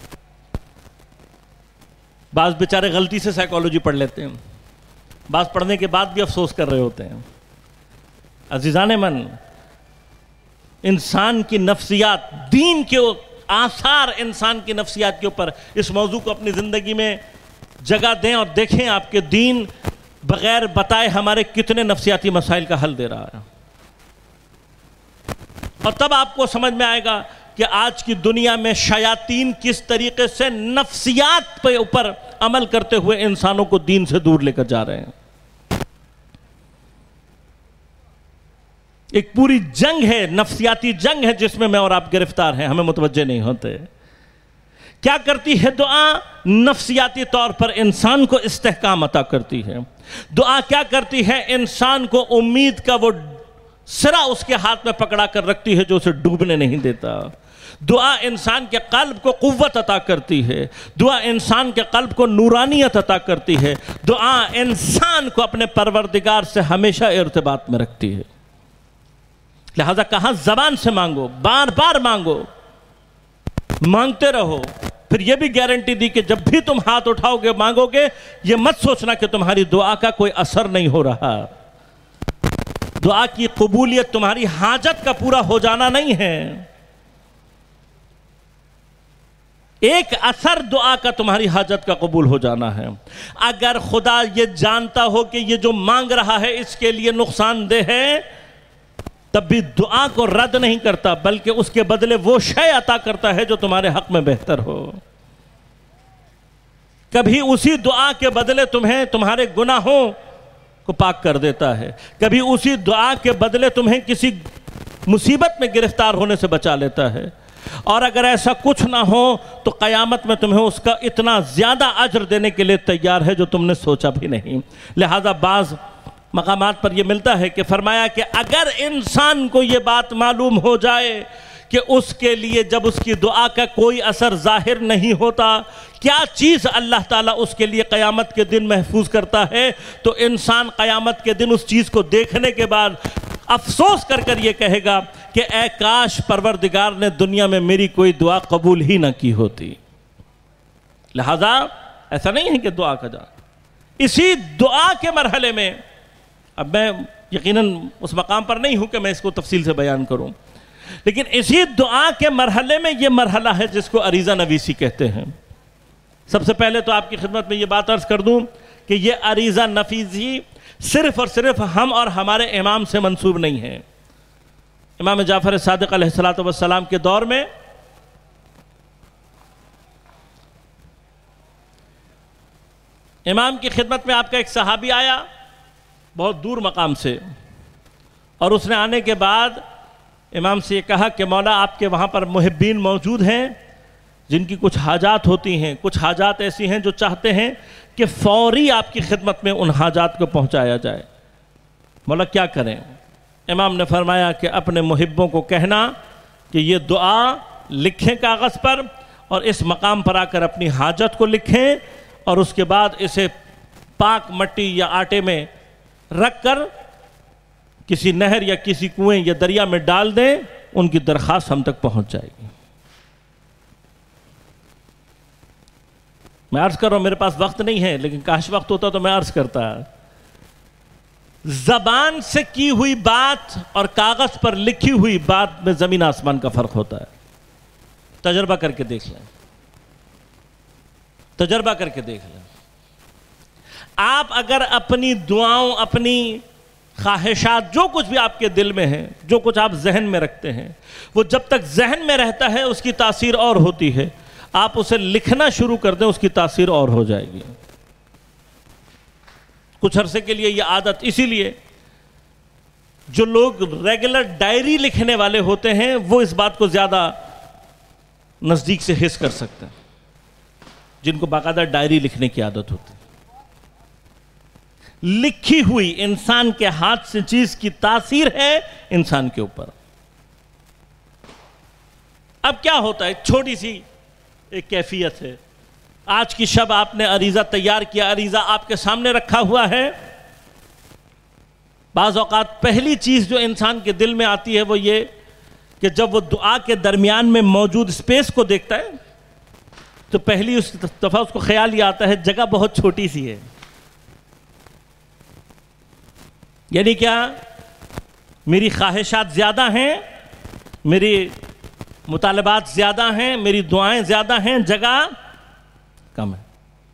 بعض بیچارے غلطی سے سائیکالوجی پڑھ لیتے ہیں، بعض پڑھنے کے بعد بھی افسوس کر رہے ہوتے ہیں. عزیزان من، انسان کی نفسیات، دین کے آثار انسان کی نفسیات کے اوپر، اس موضوع کو اپنی زندگی میں جگہ دیں اور دیکھیں آپ کے دین بغیر بتائے ہمارے کتنے نفسیاتی مسائل کا حل دے رہا ہے. اور تب آپ کو سمجھ میں آئے گا کہ آج کی دنیا میں شیاطین کس طریقے سے نفسیات پہ اوپر عمل کرتے ہوئے انسانوں کو دین سے دور لے کر جا رہے ہیں. ایک پوری جنگ ہے، نفسیاتی جنگ ہے، جس میں میں اور آپ گرفتار ہیں، ہمیں متوجہ نہیں ہوتے. کیا کرتی ہے دعا؟ نفسیاتی طور پر انسان کو استحکام عطا کرتی ہے. دعا کیا کرتی ہے؟ انسان کو امید کا وہ سرا اس کے ہاتھ میں پکڑا کر رکھتی ہے جو اسے ڈوبنے نہیں دیتا. دعا انسان کے قلب کو قوت عطا کرتی ہے. دعا انسان کے قلب کو نورانیت عطا کرتی ہے. دعا انسان کو اپنے پروردگار سے ہمیشہ ارتباط میں رکھتی ہے. لہذا کہا زبان سے مانگو، بار بار مانگو، مانگتے رہو. پھر یہ بھی گارنٹی دی کہ جب بھی تم ہاتھ اٹھاؤ گے، مانگو گے، یہ مت سوچنا کہ تمہاری دعا کا کوئی اثر نہیں ہو رہا. دعا کی قبولیت تمہاری حاجت کا پورا ہو جانا نہیں ہے، ایک اثر دعا کا تمہاری حاجت کا قبول ہو جانا ہے. اگر خدا یہ جانتا ہو کہ یہ جو مانگ رہا ہے اس کے لیے نقصان دہ ہے، تب بھی دعا کو رد نہیں کرتا، بلکہ اس کے بدلے وہ شے عطا کرتا ہے جو تمہارے حق میں بہتر ہو. کبھی اسی دعا کے بدلے تمہیں تمہارے گناہوں کو پاک کر دیتا ہے، کبھی اسی دعا کے بدلے تمہیں کسی مصیبت میں گرفتار ہونے سے بچا لیتا ہے. اور اگر ایسا کچھ نہ ہو تو قیامت میں تمہیں اس کا اتنا زیادہ اجر دینے کے لیے تیار ہے جو تم نے سوچا بھی نہیں. لہذا بعض مقامات پر یہ ملتا ہے کہ فرمایا کہ اگر انسان کو یہ بات معلوم ہو جائے کہ اس کے لیے جب اس کی دعا کا کوئی اثر ظاہر نہیں ہوتا، کیا چیز اللہ تعالیٰ اس کے لیے قیامت کے دن محفوظ کرتا ہے، تو انسان قیامت کے دن اس چیز کو دیکھنے کے بعد افسوس کر کر یہ کہے گا کہ اے کاش پروردگار نے دنیا میں میری کوئی دعا قبول ہی نہ کی ہوتی. لہذا ایسا نہیں ہے کہ دعا کا جا اسی دعا کے مرحلے میں، اب میں یقیناً اس مقام پر نہیں ہوں کہ میں اس کو تفصیل سے بیان کروں، لیکن اسی دعا کے مرحلے میں یہ مرحلہ ہے جس کو عریضہ نویسی کہتے ہیں. سب سے پہلے تو آپ کی خدمت میں یہ بات عرض کر دوں کہ یہ عریضہ نویسی صرف اور صرف ہم اور ہمارے امام سے منسوب نہیں ہے. امام جعفر صادق علیہ السلام کے دور میں امام کی خدمت میں آپ کا ایک صحابی آیا بہت دور مقام سے، اور اس نے آنے کے بعد امام سے یہ کہا کہ مولا آپ کے وہاں پر محبین موجود ہیں جن کی کچھ حاجات ہوتی ہیں، کچھ حاجات ایسی ہیں جو چاہتے ہیں کہ فوری آپ کی خدمت میں ان حاجات کو پہنچایا جائے. مولا کیا کریں؟ امام نے فرمایا کہ اپنے محبوں کو کہنا کہ یہ دعا لکھیں کاغذ پر اور اس مقام پر آ کر اپنی حاجت کو لکھیں، اور اس کے بعد اسے پاک مٹی یا آٹے میں رکھ کر کسی نہر یا کسی کنویں یا دریا میں ڈال دیں، ان کی درخواست ہم تک پہنچ جائے گی. میں عرض کر رہا ہوں، میرے پاس وقت نہیں ہے، لیکن کاش وقت ہوتا تو میں عرض کرتا. زبان سے کی ہوئی بات اور کاغذ پر لکھی ہوئی بات میں زمین آسمان کا فرق ہوتا ہے. تجربہ کر کے دیکھ لیں، تجربہ کر کے دیکھ لیں. آپ اگر اپنی دعاؤں، اپنی خواہشات، جو کچھ بھی آپ کے دل میں ہیں، جو کچھ آپ ذہن میں رکھتے ہیں، وہ جب تک ذہن میں رہتا ہے اس کی تاثیر اور ہوتی ہے. آپ اسے لکھنا شروع کر دیں، اس کی تاثیر اور ہو جائے گی. کچھ عرصے کے لیے یہ عادت، اسی لیے جو لوگ ریگولر ڈائری لکھنے والے ہوتے ہیں وہ اس بات کو زیادہ نزدیک سے حس کر سکتے ہیں، جن کو باقاعدہ ڈائری لکھنے کی عادت ہوتی ہے. لکھی ہوئی انسان کے ہاتھ سے چیز کی تاثیر ہے انسان کے اوپر. اب کیا ہوتا ہے، چھوٹی سی ایک کیفیت ہے. آج کی شب آپ نے عریضہ تیار کیا، عریضہ آپ کے سامنے رکھا ہوا ہے. بعض اوقات پہلی چیز جو انسان کے دل میں آتی ہے وہ یہ کہ جب وہ دعا کے درمیان میں موجود اسپیس کو دیکھتا ہے تو پہلی اس دفعہ اس کو خیال یہ آتا ہے جگہ بہت چھوٹی سی ہے. یعنی کیا؟ میری خواہشات زیادہ ہیں، میری مطالبات زیادہ ہیں، میری دعائیں زیادہ ہیں، جگہ کم ہے.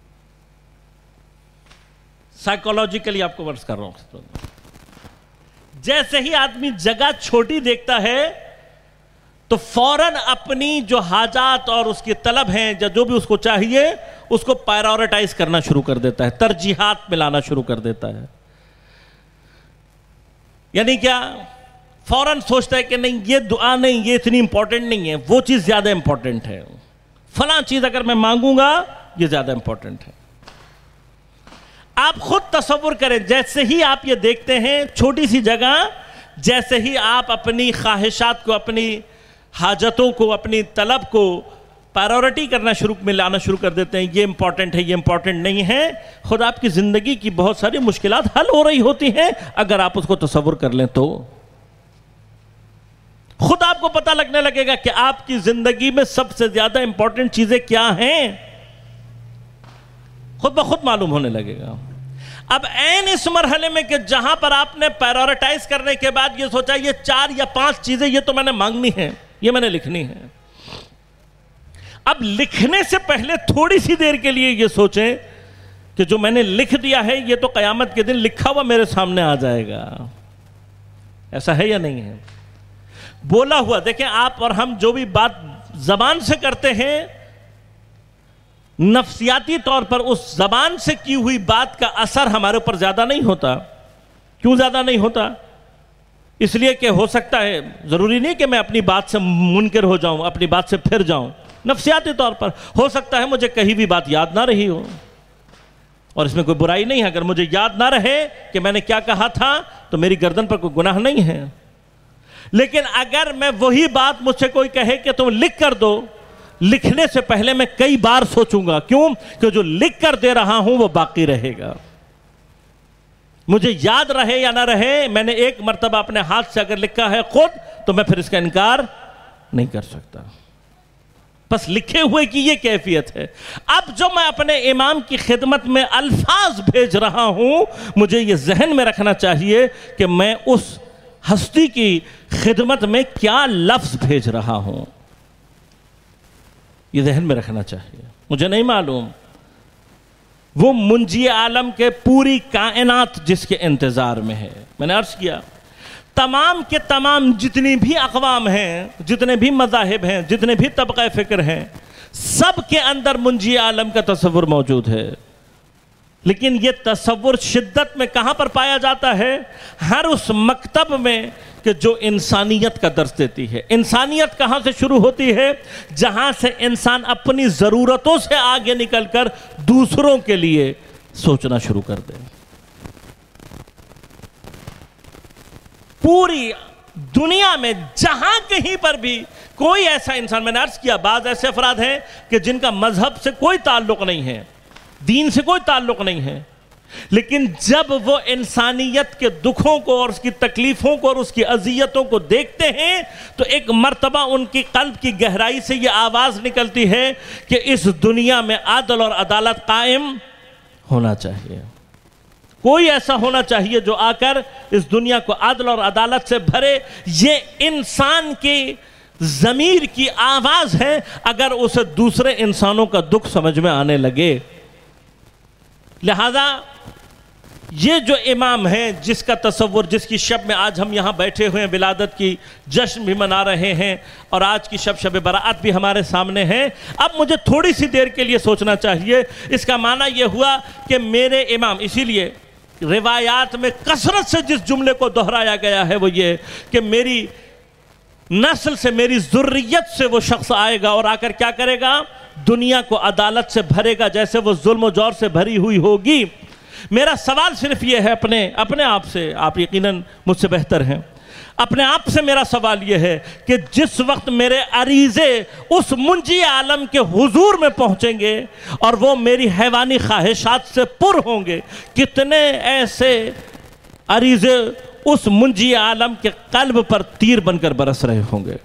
سائیکولوجیکلی آپ کو ورز کر رہا ہوں. جیسے ہی آدمی جگہ چھوٹی دیکھتا ہے تو فوراً اپنی جو حاجات اور اس کی طلب ہیں، جو بھی اس کو چاہیے، اس کو پائرورٹائز کرنا شروع کر دیتا ہے، ترجیحات میں لانا شروع کر دیتا ہے. یعنی کیا؟ فوراً سوچتا ہے کہ نہیں، یہ دعا نہیں، یہ اتنی امپورٹنٹ نہیں ہے، وہ چیز زیادہ امپورٹنٹ ہے. فلاں چیز اگر میں مانگوں گا یہ زیادہ امپورٹنٹ ہے. آپ خود تصور کریں، جیسے ہی آپ یہ دیکھتے ہیں چھوٹی سی جگہ، جیسے ہی آپ اپنی خواہشات کو، اپنی حاجتوں کو، اپنی طلب کو پائرورٹی کرنا شروع میں لانا شروع کر دیتے ہیں، یہ امپورٹنٹ ہے، یہ امپورٹنٹ نہیں ہے، خود آپ کی زندگی کی بہت ساری مشکلات حل ہو رہی ہوتی ہیں اگر آپ اس کو تصور کر لیں تو. خود آپ کو پتہ لگنے لگے گا کہ آپ کی زندگی میں سب سے زیادہ امپورٹنٹ چیزیں کیا ہیں، خود بخود معلوم ہونے لگے گا. اب این اس مرحلے میں کہ جہاں پر آپ نے پیرورٹائز کرنے کے بعد یہ سوچا یہ چار یا پانچ چیزیں یہ تو میں نے مانگنی ہیں، یہ میں نے لکھنی ہے. اب لکھنے سے پہلے تھوڑی سی دیر کے لیے یہ سوچیں کہ جو میں نے لکھ دیا ہے یہ تو قیامت کے دن لکھا ہوا میرے سامنے آ جائے گا. ایسا ہے یا نہیں ہے؟ بولا ہوا، دیکھیں آپ اور ہم جو بھی بات زبان سے کرتے ہیں، نفسیاتی طور پر اس زبان سے کی ہوئی بات کا اثر ہمارے اوپر زیادہ نہیں ہوتا. کیوں زیادہ نہیں ہوتا؟ اس لیے کہ ہو سکتا ہے، ضروری نہیں کہ میں اپنی بات سے منکر ہو جاؤں، اپنی بات سے پھر جاؤں. نفسیاتی طور پر ہو سکتا ہے مجھے کہیں بھی بات یاد نہ رہی ہو، اور اس میں کوئی برائی نہیں ہے. اگر مجھے یاد نہ رہے کہ میں نے کیا کہا تھا تو میری گردن پر کوئی گناہ نہیں ہے. لیکن اگر میں وہی بات مجھ سے کوئی کہے کہ تم لکھ کر دو، لکھنے سے پہلے میں کئی بار سوچوں گا. کیوں؟ کہ جو لکھ کر دے رہا ہوں وہ باقی رہے گا. مجھے یاد رہے یا نہ رہے، میں نے ایک مرتبہ اپنے ہاتھ سے اگر لکھا ہے خود تو میں پھر اس کا انکار نہیں کر سکتا. بس لکھے ہوئے کی یہ کیفیت ہے. اب جو میں اپنے امام کی خدمت میں الفاظ بھیج رہا ہوں، مجھے یہ ذہن میں رکھنا چاہیے کہ میں اس ہستی کی خدمت میں کیا لفظ بھیج رہا ہوں؟ یہ ذہن میں رکھنا چاہیے. مجھے نہیں معلوم وہ منجی عالم کے پوری کائنات جس کے انتظار میں ہے. میں نے عرض کیا تمام کے تمام جتنی بھی اقوام ہیں، جتنے بھی مذاہب ہیں، جتنے بھی طبقہ فکر ہیں، سب کے اندر منجی عالم کا تصور موجود ہے. لیکن یہ تصور شدت میں کہاں پر پایا جاتا ہے؟ ہر اس مکتب میں کہ جو انسانیت کا درس دیتی ہے. انسانیت کہاں سے شروع ہوتی ہے؟ جہاں سے انسان اپنی ضرورتوں سے آگے نکل کر دوسروں کے لیے سوچنا شروع کر دے. پوری دنیا میں جہاں کہیں پر بھی کوئی ایسا انسان، میں نے عرض کیا بعض ایسے افراد ہیں کہ جن کا مذہب سے کوئی تعلق نہیں ہے، دین سے کوئی تعلق نہیں ہے، لیکن جب وہ انسانیت کے دکھوں کو اور اس کی تکلیفوں کو اور اس کی اذیتوں کو دیکھتے ہیں تو ایک مرتبہ ان کی قلب کی گہرائی سے یہ آواز نکلتی ہے کہ اس دنیا میں عدل اور عدالت قائم ہونا چاہیے. کوئی ایسا ہونا چاہیے جو آ کر اس دنیا کو عدل اور عدالت سے بھرے. یہ انسان کی ضمیر کی آواز ہے. اگر اسے دوسرے انسانوں کا دکھ سمجھ میں آنے لگے، لہذا یہ جو امام ہیں جس کا تصور، جس کی شب میں آج ہم یہاں بیٹھے ہوئے ہیں، ولادت کی جشن بھی منا رہے ہیں اور آج کی شب شب برات بھی ہمارے سامنے ہے. اب مجھے تھوڑی سی دیر کے لیے سوچنا چاہیے. اس کا معنی یہ ہوا کہ میرے امام، اسی لیے روایات میں کثرت سے جس جملے کو دہرایا گیا ہے وہ یہ کہ میری نسل سے، میری ذریت سے وہ شخص آئے گا اور آ کر کیا کرے گا؟ دنیا کو عدالت سے بھرے گا جیسے وہ ظلم و جور سے بھری ہوئی ہوگی. میرا سوال صرف یہ ہے اپنے اپنے آپ سے، آپ یقیناً مجھ سے بہتر ہیں، اپنے آپ سے میرا سوال یہ ہے کہ جس وقت میرے عریضے اس منجی عالم کے حضور میں پہنچیں گے اور وہ میری حیوانی خواہشات سے پر ہوں گے، کتنے ایسے عریضے اس منجی عالم کے قلب پر تیر بن کر برس رہے ہوں گے؟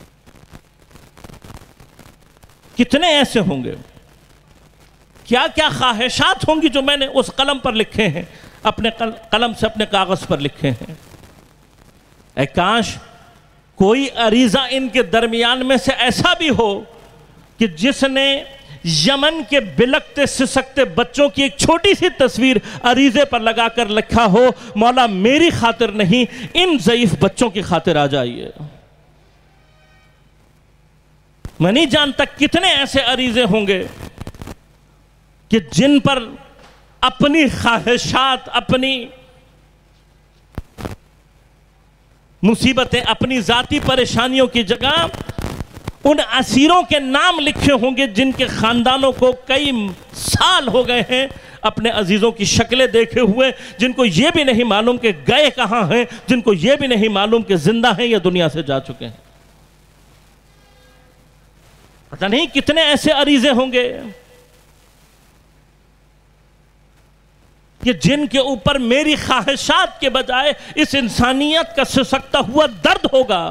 کتنے ایسے ہوں گے؟ کیا کیا خواہشات ہوں گی جو میں نے اس قلم پر لکھے ہیں، اپنے قلم سے اپنے کاغذ پر لکھے ہیں. اے کاش کوئی عریضہ ان کے درمیان میں سے ایسا بھی ہو کہ جس نے یمن کے بلکتے سسکتے بچوں کی ایک چھوٹی سی تصویر عریضے پر لگا کر لکھا ہو، مولا میری خاطر نہیں، ان ضعیف بچوں کی خاطر آ جائیے. میں نہیں جانتا کتنے ایسے عریضے ہوں گے کہ جن پر اپنی خواہشات، اپنی مصیبتیں، اپنی ذاتی پریشانیوں کی جگہ ان اسیروں کے نام لکھے ہوں گے جن کے خاندانوں کو کئی سال ہو گئے ہیں اپنے عزیزوں کی شکلیں دیکھے ہوئے، جن کو یہ بھی نہیں معلوم کہ گئے کہاں ہیں، جن کو یہ بھی نہیں معلوم کہ زندہ ہیں یا دنیا سے جا چکے ہیں. پتہ نہیں کتنے ایسے عریضے ہوں گے کہ جن کے اوپر میری خواہشات کے بجائے اس انسانیت کا سسکتا ہوا درد ہوگا.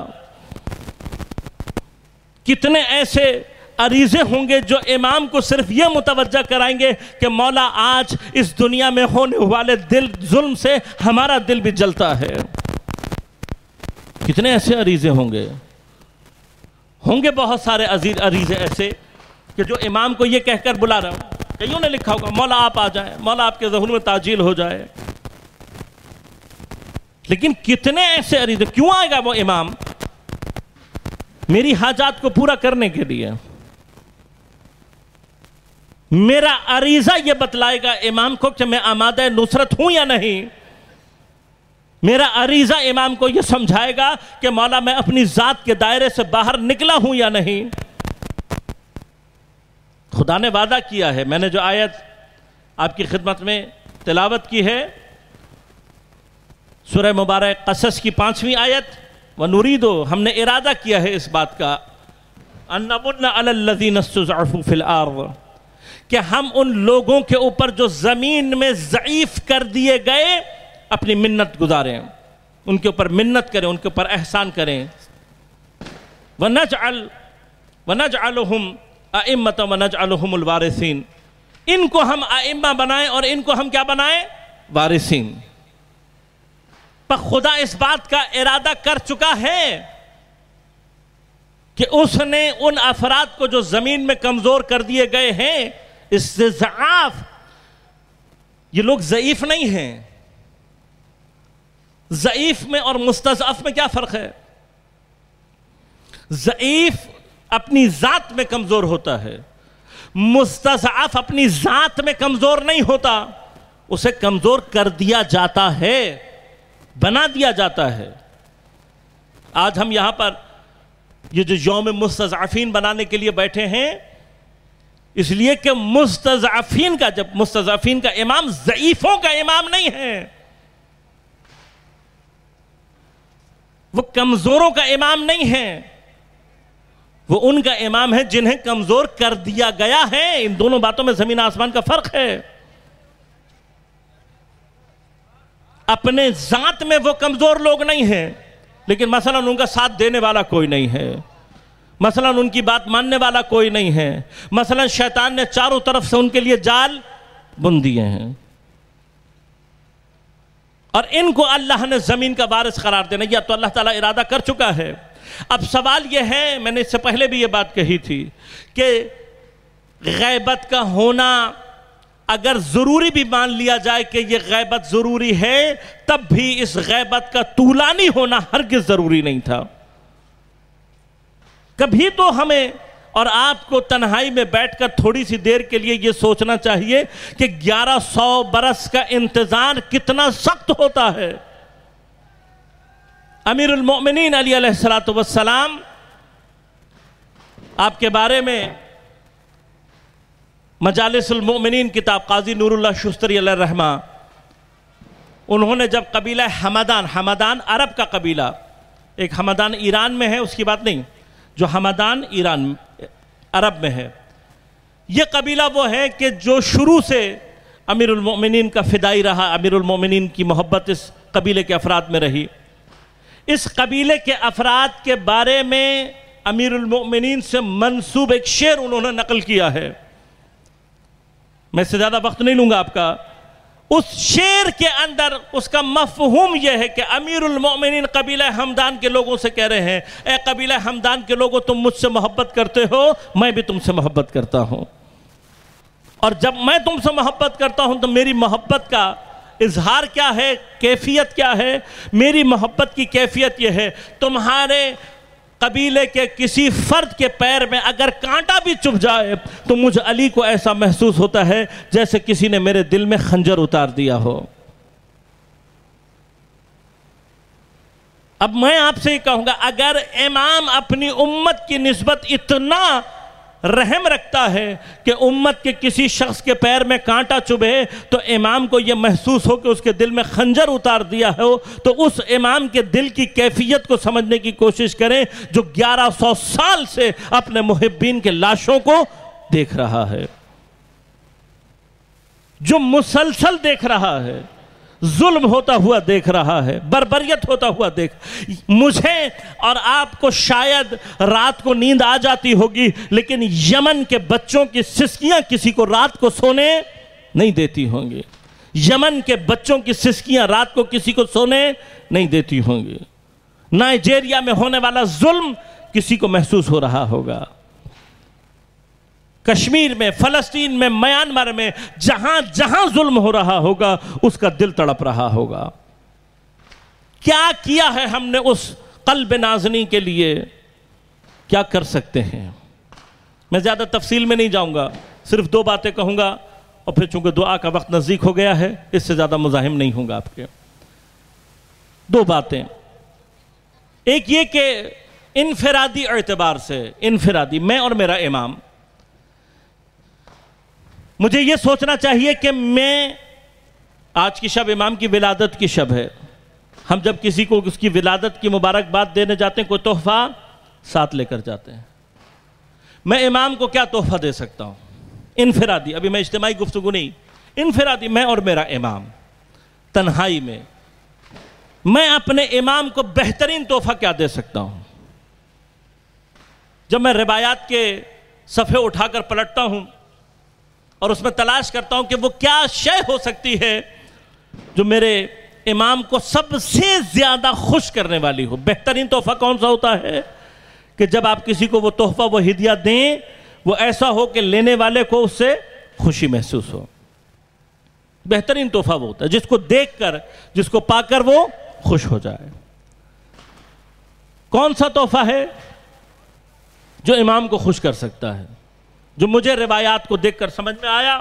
کتنے ایسے عریضے ہوں گے جو امام کو صرف یہ متوجہ کرائیں گے کہ مولا آج اس دنیا میں ہونے والے دل ظلم سے ہمارا دل بھی جلتا ہے. کتنے ایسے عریضے ہوں گے؟ ہوں گے بہت سارے عریضے ایسے کہ جو امام کو یہ کہہ کر بلا رہا ہوں. کئیوں نے لکھا ہوگا مولا آپ آ جائیں، مولا آپ کے ظہور میں تعجیل ہو جائے. لیکن کتنے ایسے عریضے، کیوں آئے گا وہ امام؟ میری حاجات کو پورا کرنے کے لیے. میرا عریضہ یہ بتلائے گا امام کو کہ میں آمادہ نصرت ہوں یا نہیں. میرا عریضہ امام کو یہ سمجھائے گا کہ مولا میں اپنی ذات کے دائرے سے باہر نکلا ہوں یا نہیں. خدا نے وعدہ کیا ہے، میں نے جو آیت آپ کی خدمت میں تلاوت کی ہے سورہ مبارک قصص کی پانچویں آیت، وَنُرِيدُ، ہم نے ارادہ کیا ہے اس بات کا، أَن نَمُنَّ عَلَى الَّذِينَ اسْتُضْعِفُوا فِي الْأَرْضِ، کہ ہم ان لوگوں کے اوپر جو زمین میں ضعیف کر دیے گئے اپنی منت گزاریں، ان کے اوپر منت کریں، ان کے اوپر احسان کریں. وَنَجْعَلْ وَنَجْعَلُهُمْ أَئِمَّةً وَنَجْعَلُهُمُ الْوَارِثِينَ، ان کو ہم ائمہ بنائیں اور ان کو ہم کیا بنائیں؟ وارثین. پر خدا اس بات کا ارادہ کر چکا ہے کہ اس نے ان افراد کو جو زمین میں کمزور کر دیے گئے ہیں، استضعاف، یہ لوگ ضعیف نہیں ہیں. ضعیف میں اور مستضعف میں کیا فرق ہے؟ ضعیف اپنی ذات میں کمزور ہوتا ہے، مستضعف اپنی ذات میں کمزور نہیں ہوتا، اسے کمزور کر دیا جاتا ہے، بنا دیا جاتا ہے. آج ہم یہاں پر یہ جو یوم مستضعفین بنانے کے لیے بیٹھے ہیں، اس لیے کہ مستضعفین کا جب مستضعفین کا امام ضعیفوں کا امام نہیں ہے، وہ کمزوروں کا امام نہیں ہے، وہ ان کا امام ہے جنہیں کمزور کر دیا گیا ہے. ان دونوں باتوں میں زمین آسمان کا فرق ہے. اپنے ذات میں وہ کمزور لوگ نہیں ہیں، لیکن مثلا ان کا ساتھ دینے والا کوئی نہیں ہے، مثلا ان کی بات ماننے والا کوئی نہیں ہے، مثلا شیطان نے چاروں طرف سے ان کے لیے جال بن دیے ہیں، اور ان کو اللہ نے زمین کا وارث قرار دینا، یا تو اللہ تعالیٰ ارادہ کر چکا ہے. اب سوال یہ ہے، میں نے اس سے پہلے بھی یہ بات کہی تھی کہ غیبت کا ہونا اگر ضروری بھی مان لیا جائے کہ یہ غیبت ضروری ہے، تب بھی اس غیبت کا طولانی ہونا ہرگز ضروری نہیں تھا. کبھی تو ہمیں اور آپ کو تنہائی میں بیٹھ کر تھوڑی سی دیر کے لیے یہ سوچنا چاہیے کہ گیارہ سو برس کا انتظار کتنا سخت ہوتا ہے. امیر المؤمنین علی علیہ السلام، آپ کے بارے میں مجالس المؤمنین کتاب قاضی نور اللہ شستری علیہ الرحمہ، انہوں نے جب قبیلہ حمدان، حمدان عرب کا قبیلہ، ایک حمدان ایران میں ہے، اس کی بات نہیں، جو حمدان ایران عرب میں ہے، یہ قبیلہ وہ ہے کہ جو شروع سے امیر المؤمنین کا فدائی رہا، امیر المؤمنین کی محبت اس قبیلے کے افراد میں رہی. اس قبیلے کے افراد کے بارے میں امیر المؤمنین سے منسوب ایک شعر انہوں نے نقل کیا ہے، میں سے زیادہ وقت نہیں لوں گا آپ کا. اس شعر کے اندر اس کا مفہوم یہ ہے کہ امیر المؤمنین قبیلہ حمدان کے لوگوں سے کہہ رہے ہیں، اے قبیلہ حمدان کے لوگوں، تم مجھ سے محبت کرتے ہو، میں بھی تم سے محبت کرتا ہوں، اور جب میں تم سے محبت کرتا ہوں تو میری محبت کا اظہار کیا ہے، کیفیت کیا ہے؟ میری محبت کی کیفیت یہ ہے، تمہارے قبیلے کے کسی فرد کے پیر میں اگر کانٹا بھی چبھ جائے تو مجھ علی کو ایسا محسوس ہوتا ہے جیسے کسی نے میرے دل میں خنجر اتار دیا ہو. اب میں آپ سے یہ کہوں گا، اگر امام اپنی امت کی نسبت اتنا رحم رکھتا ہے کہ امت کے کسی شخص کے پیر میں کانٹا چبھے تو امام کو یہ محسوس ہو کہ اس کے دل میں خنجر اتار دیا ہو، تو اس امام کے دل کی کیفیت کو سمجھنے کی کوشش کریں جو گیارہ سو سال سے اپنے محبین کے لاشوں کو دیکھ رہا ہے، جو مسلسل دیکھ رہا ہے، ظلم ہوتا ہوا دیکھ رہا ہے، بربریت ہوتا ہوا دیکھ. مجھے اور آپ کو شاید رات کو نیند آ جاتی ہوگی، لیکن یمن کے بچوں کی سسکیاں کسی کو رات کو سونے نہیں دیتی ہوں گی. یمن کے بچوں کی سسکیاں رات کو کسی کو سونے نہیں دیتی ہوں گی. نائجیریا میں ہونے والا ظلم کسی کو محسوس ہو رہا ہوگا. کشمیر میں، فلسطین میں، میانمار میں، جہاں جہاں ظلم ہو رہا ہوگا اس کا دل تڑپ رہا ہوگا. کیا کیا ہے ہم نے اس قلب نازنی کے لیے؟ کیا کر سکتے ہیں؟ میں زیادہ تفصیل میں نہیں جاؤں گا، صرف دو باتیں کہوں گا، اور پھر چونکہ دعا کا وقت نزدیک ہو گیا ہے اس سے زیادہ مزاحم نہیں ہوں گا آپ کے. دو باتیں، ایک یہ کہ انفرادی اعتبار سے، انفرادی میں اور میرا امام، مجھے یہ سوچنا چاہیے کہ میں، آج کی شب امام کی ولادت کی شب ہے، ہم جب کسی کو اس کی ولادت کی مبارکباد دینے جاتے ہیں کوئی تحفہ ساتھ لے کر جاتے ہیں. میں امام کو کیا تحفہ دے سکتا ہوں؟ انفرادی، ابھی میں اجتماعی گفتگو نہیں، انفرادی میں اور میرا امام تنہائی میں، میں اپنے امام کو بہترین تحفہ کیا دے سکتا ہوں؟ جب میں روایات کے صفحے اٹھا کر پلٹتا ہوں اور اس میں تلاش کرتا ہوں کہ وہ کیا شے ہو سکتی ہے جو میرے امام کو سب سے زیادہ خوش کرنے والی ہو۔ بہترین تحفہ کون سا ہوتا ہے؟ کہ جب آپ کسی کو وہ تحفہ وہ ہدیہ دیں وہ ایسا ہو کہ لینے والے کو اس سے خوشی محسوس ہو۔ بہترین تحفہ وہ ہوتا ہے جس کو دیکھ کر، جس کو پا کر وہ خوش ہو جائے۔ کون سا تحفہ ہے جو امام کو خوش کر سکتا ہے؟ جو مجھے روایات کو دیکھ کر سمجھ میں آیا،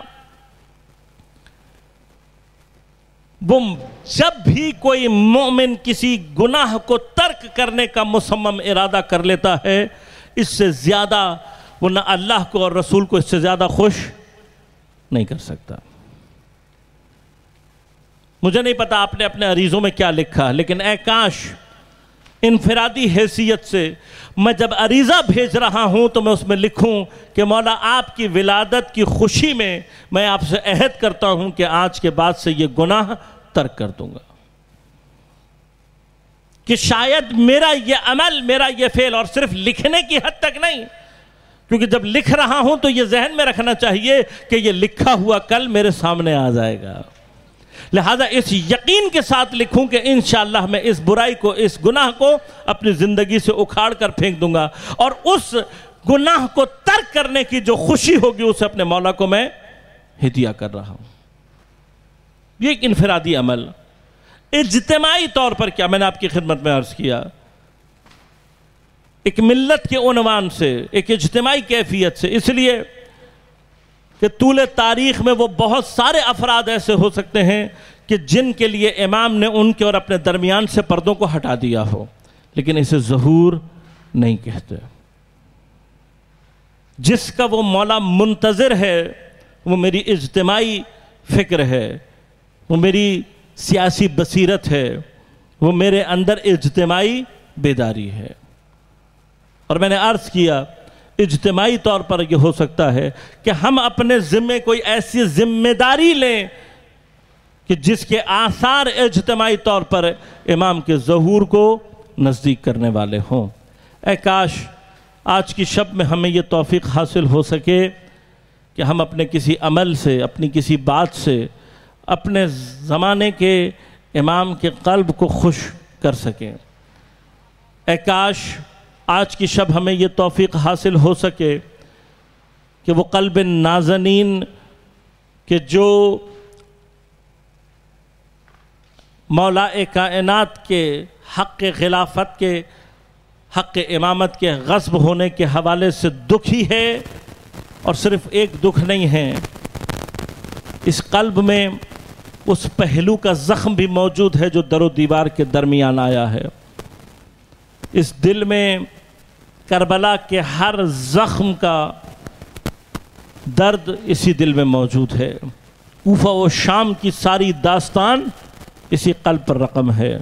وہ جب بھی کوئی مومن کسی گناہ کو ترک کرنے کا مصمم ارادہ کر لیتا ہے، اس سے زیادہ وہ نہ اللہ کو اور رسول کو اس سے زیادہ خوش نہیں کر سکتا۔ مجھے نہیں پتا آپ نے اپنے عریضوں میں کیا لکھا، لیکن اے کاش انفرادی حیثیت سے میں جب عریضہ بھیج رہا ہوں تو میں اس میں لکھوں کہ مولا آپ کی ولادت کی خوشی میں میں آپ سے عہد کرتا ہوں کہ آج کے بعد سے یہ گناہ ترک کر دوں گا۔ کہ شاید میرا یہ عمل، میرا یہ فعل، اور صرف لکھنے کی حد تک نہیں، کیونکہ جب لکھ رہا ہوں تو یہ ذہن میں رکھنا چاہیے کہ یہ لکھا ہوا کل میرے سامنے آ جائے گا، لہذا اس یقین کے ساتھ لکھوں کہ انشاءاللہ میں اس برائی کو، اس گناہ کو اپنی زندگی سے اکھاڑ کر پھینک دوں گا، اور اس گناہ کو ترک کرنے کی جو خوشی ہوگی اسے اپنے مولا کو میں ہدیہ کر رہا ہوں۔ یہ ایک انفرادی عمل۔ اجتماعی طور پر کیا، میں نے آپ کی خدمت میں عرض کیا، ایک ملت کے عنوان سے، ایک اجتماعی کیفیت سے، اس لیے کہ طول تاریخ میں وہ بہت سارے افراد ایسے ہو سکتے ہیں کہ جن کے لیے امام نے ان کے اور اپنے درمیان سے پردوں کو ہٹا دیا ہو، لیکن اسے ظہور نہیں کہتے۔ جس کا وہ مولا منتظر ہے وہ میری اجتماعی فکر ہے، وہ میری سیاسی بصیرت ہے، وہ میرے اندر اجتماعی بیداری ہے۔ اور میں نے عرض کیا اجتماعی طور پر یہ ہو سکتا ہے کہ ہم اپنے ذمے کوئی ایسی ذمہ داری لیں کہ جس کے آثار اجتماعی طور پر امام کے ظہور کو نزدیک کرنے والے ہوں۔ اے کاش آج کی شب میں ہمیں یہ توفیق حاصل ہو سکے کہ ہم اپنے کسی عمل سے، اپنی کسی بات سے اپنے زمانے کے امام کے قلب کو خوش کر سکیں۔ اے کاش آج کی شب ہمیں یہ توفیق حاصل ہو سکے کہ وہ قلب نازنین کہ جو مولا کائنات کے حق خلافت کے، حق امامت کے غصب ہونے کے حوالے سے دکھی ہے، اور صرف ایک دکھ نہیں ہے، اس قلب میں اس پہلو کا زخم بھی موجود ہے جو در و دیوار کے درمیان آیا ہے۔ اس دل میں کربلا کے ہر زخم کا درد اسی دل میں موجود ہے۔ کوفہ و شام کی ساری داستان اسی قلب پر رقم ہے۔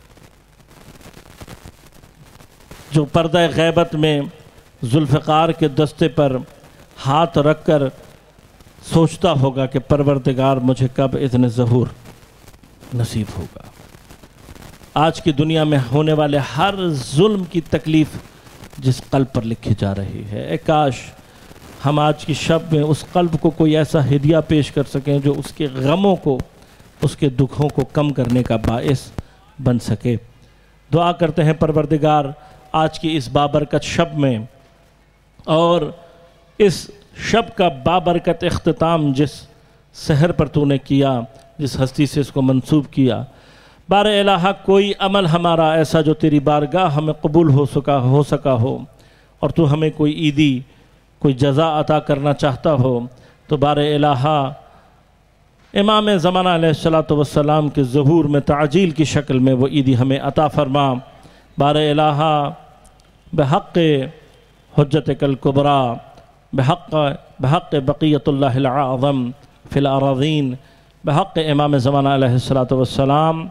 جو پردہ غیبت میں ذوالفقار کے دستے پر ہاتھ رکھ کر سوچتا ہوگا کہ پروردگار مجھے کب اذن ظہور نصیب ہوگا۔ آج کی دنیا میں ہونے والے ہر ظلم کی تکلیف جس قلب پر لکھی جا رہی ہے، اے کاش ہم آج کی شب میں اس قلب کو کوئی ایسا ہدیہ پیش کر سکیں جو اس کے غموں کو، اس کے دکھوں کو کم کرنے کا باعث بن سکے۔ دعا کرتے ہیں پروردگار آج کی اس بابرکت شب میں اور اس شب کا بابرکت اختتام جس سحر پر تو نے کیا، جس ہستی سے اس کو منسوب کیا، بار الہ کوئی عمل ہمارا ایسا جو تیری بارگاہ ہمیں قبول ہو سکا ہو سکا ہو اور تو ہمیں کوئی عیدی، کوئی جزا عطا کرنا چاہتا ہو، تو بار الہ امام زمانہ علیہ السلام کے ظہور میں تعجیل کی شکل میں وہ عیدی ہمیں عطا فرما۔ بار الہ بحق حجتک الکبریٰ، بحق بحق بقیت اللہ العظم فی الاراضین، بحق امام زمانہ علیہ السلام،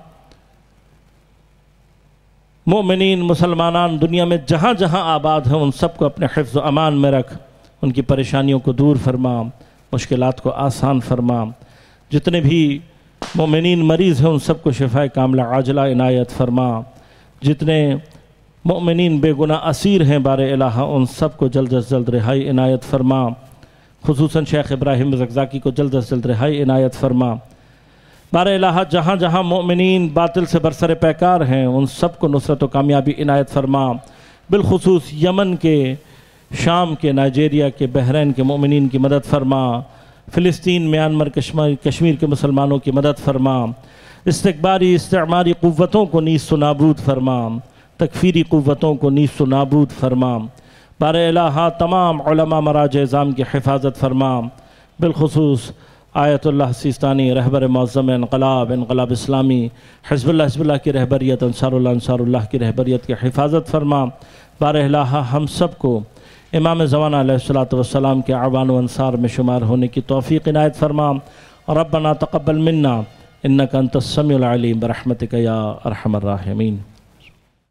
مومنین مسلمانان دنیا میں جہاں جہاں آباد ہیں ان سب کو اپنے حفظ و امان میں رکھ، ان کی پریشانیوں کو دور فرما، مشکلات کو آسان فرما، جتنے بھی مومنین مریض ہیں ان سب کو شفاء کاملہ عاجلہ عنایت فرما، جتنے مومنین بے گناہ اسیر ہیں بار الہ ان سب کو جلد از جلد رہائی عنایت فرما، خصوصاً شیخ ابراہیم زکزاکی کو جلد از جلد رہائی عنایت فرما۔ بار الہ جہاں جہاں مومنین باطل سے برسر پیکار ہیں ان سب کو نصرت و کامیابی عنایت فرما، بالخصوص یمن کے، شام کے، نائجیریا کے، بحرین کے مومنین کی مدد فرما، فلسطین، میانمار، کشمیر کے مسلمانوں کی مدد فرما، استکباری استعماری قوتوں کو نیست و نابود فرما، تکفیری قوتوں کو نیست و نابود فرما، بار الہ تمام علماء مراجع اعظام کی حفاظت فرما، بالخصوص آیت اللہ سیستانی رہبر معظم انقلاب انقلاب اسلامی، حزب اللہ حزب اللہ کی رہبریت، انصار اللہ انصار اللہ کی رہبریت کی حفاظت فرما، بار الہ ہم سب کو امام زمانہ علیہ الصلوۃ والسلام کے اعوان و انصار میں شمار ہونے کی توفیق عنایت فرما، ربنا تقبل منا انک انت السمیع العلیم برحمتک یا ارحم الراحمین۔